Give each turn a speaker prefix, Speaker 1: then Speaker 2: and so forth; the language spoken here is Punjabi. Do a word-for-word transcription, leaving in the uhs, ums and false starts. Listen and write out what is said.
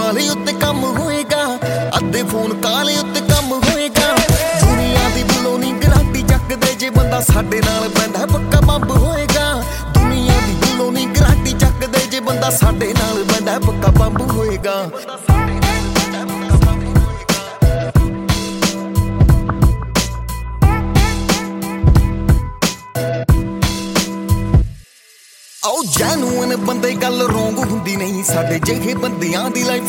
Speaker 1: ਕਾਲ ਉੱਤੇ ਕੰਮ ਹੋਏਗਾ, ਅੱਧੇ ਫੋਨ ਕਾਲ ਉੱਤੇ ਕੰਮ ਹੋਏਗਾ। ਦੁਨੀਆ ਦੀ ਬੁੱਲੋਂ ਨੀ ਗਰੰਟੀ ਚੱਕਦੇ, ਜੇ ਬੰਦਾ ਸਾਡੇ ਨਾਲ ਪੈਂਦਾ ਪੱਕਾ ਬੰਬ ਹੋਏਗਾ। ਦੁਨੀਆ ਦੀ ਬੁੱਲੋਂ ਨੀ ਗਰੰਟੀ ਚੱਕਦੇ, ਜੇ ਬੰਦਾ ਸਾਡੇ ਨਾਲ ਪੈਂਦਾ ਪੱਕਾ ਬੰਬ ਹੋਏਗਾ। ਆਓ ਜੈਨੂਅਨ ਬੰਦੇ ਗੱਲ ਰੋਂਗ ਹੁੰਦੀ ਨਹੀਂ, ਸਾਡੇ ਜਿਹੇ ਬੰਦਿਆਂ ਦੀ ਲਾਈਫ